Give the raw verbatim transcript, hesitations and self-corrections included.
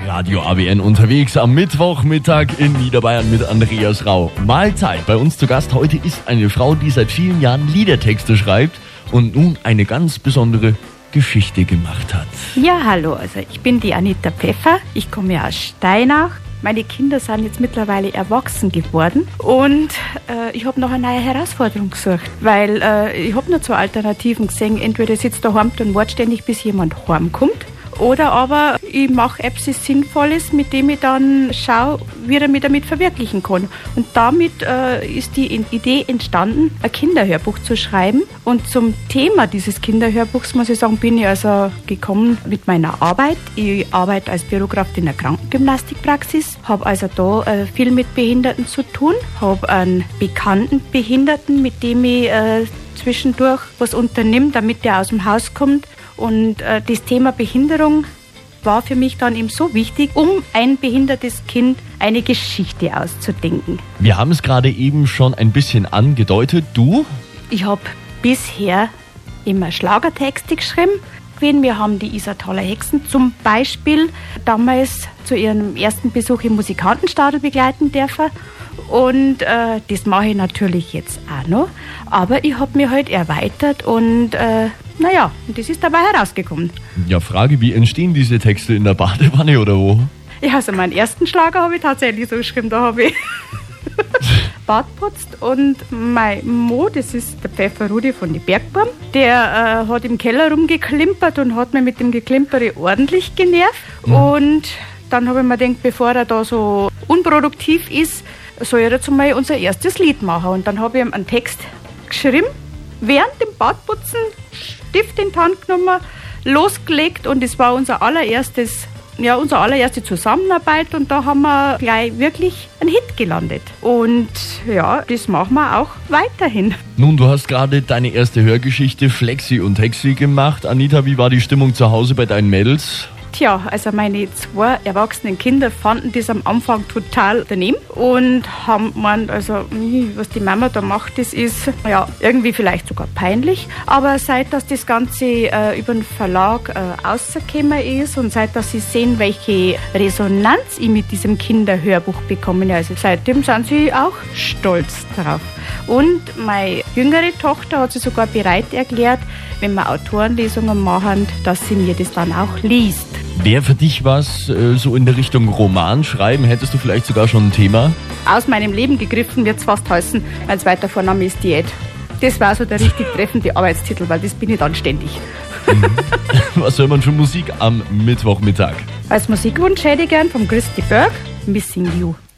Radio A W N unterwegs am Mittwochmittag in Niederbayern mit Andreas Rau. Mahlzeit. Bei uns zu Gast heute ist eine Frau, die seit vielen Jahren Liedertexte schreibt und nun eine ganz besondere Geschichte gemacht hat. Ja, hallo, also ich bin die Anita Pfeffer, ich komme aus Steinach. Meine Kinder sind jetzt mittlerweile erwachsen geworden und äh, ich habe noch eine neue Herausforderung gesucht, weil äh, ich habe nur zwei Alternativen gesehen. Entweder ich sitze daheim und warte ständig, bis jemand heimkommt, oder aber ich mache etwas Sinnvolles, mit dem ich dann schaue, wie er mich damit verwirklichen kann. Und damit äh, ist die Idee entstanden, ein Kinderhörbuch zu schreiben. Und zum Thema dieses Kinderhörbuchs, muss ich sagen, bin ich also gekommen mit meiner Arbeit. Ich arbeite als Bürokraft in der Krankengymnastikpraxis, habe also da äh, viel mit Behinderten zu tun, habe einen bekannten Behinderten, mit dem ich äh, zwischendurch was unternehme, damit der aus dem Haus kommt. Und äh, das Thema Behinderung war für mich dann eben so wichtig, um ein behindertes Kind eine Geschichte auszudenken. Wir haben es gerade eben schon ein bisschen angedeutet. Du? Ich habe bisher immer Schlagertexte geschrieben. Wir haben die Isartaler Hexen zum Beispiel damals zu ihrem ersten Besuch im Musikantenstadel begleiten dürfen. Und äh, das mache ich natürlich jetzt auch noch. Aber ich habe mich halt erweitert und äh, naja, das ist dabei herausgekommen. Ja, Frage, wie entstehen diese Texte, in der Badewanne oder wo? Ja, also meinen ersten Schlager habe ich tatsächlich so geschrieben, da habe ich Bad putzt und mein Mo, das ist der Pfeffer Rudi von die Bergbaum, der äh, hat im Keller rumgeklimpert und hat mir mit dem Geklimpere ordentlich genervt. Mhm. Und dann habe ich mir gedacht, bevor er da so unproduktiv ist, soll er jetzt mal unser erstes Lied machen. Und dann habe ich ihm einen Text geschrieben, während dem Badputzen, Stift in die Hand genommen, losgelegt und es war unser allererstes, ja, unsere allererste Zusammenarbeit und da haben wir gleich wirklich einen Hit gelandet. Und ja, das machen wir auch weiterhin. Nun, du hast gerade deine erste Hörgeschichte Flexi und Hexi gemacht. Anita, wie war die Stimmung zu Hause bei deinen Mädels? Tja, also meine zwei erwachsenen Kinder fanden das am Anfang total daneben und haben gemeint, also was die Mama da macht, das ist ja irgendwie vielleicht sogar peinlich. Aber seit dass das Ganze äh, über den Verlag äh, rausgekommen ist und seit dass sie sehen, welche Resonanz ich mit diesem Kinderhörbuch bekomme, also seitdem sind sie auch stolz drauf. Und meine jüngere Tochter hat sich sogar bereit erklärt, wenn wir Autorenlesungen machen, dass sie mir das dann auch liest. Wäre für dich was äh, so in der Richtung Roman schreiben? Hättest du vielleicht sogar schon ein Thema? Aus meinem Leben gegriffen wird es fast heißen, mein zweiter Vorname ist Diät. Das war so der richtig treffende Arbeitstitel, weil das bin ich dann ständig. Mhm. Was soll man für Musik am Mittwochmittag? Als Musikwunsch hätte ich gern von Christi Berg, Missing You.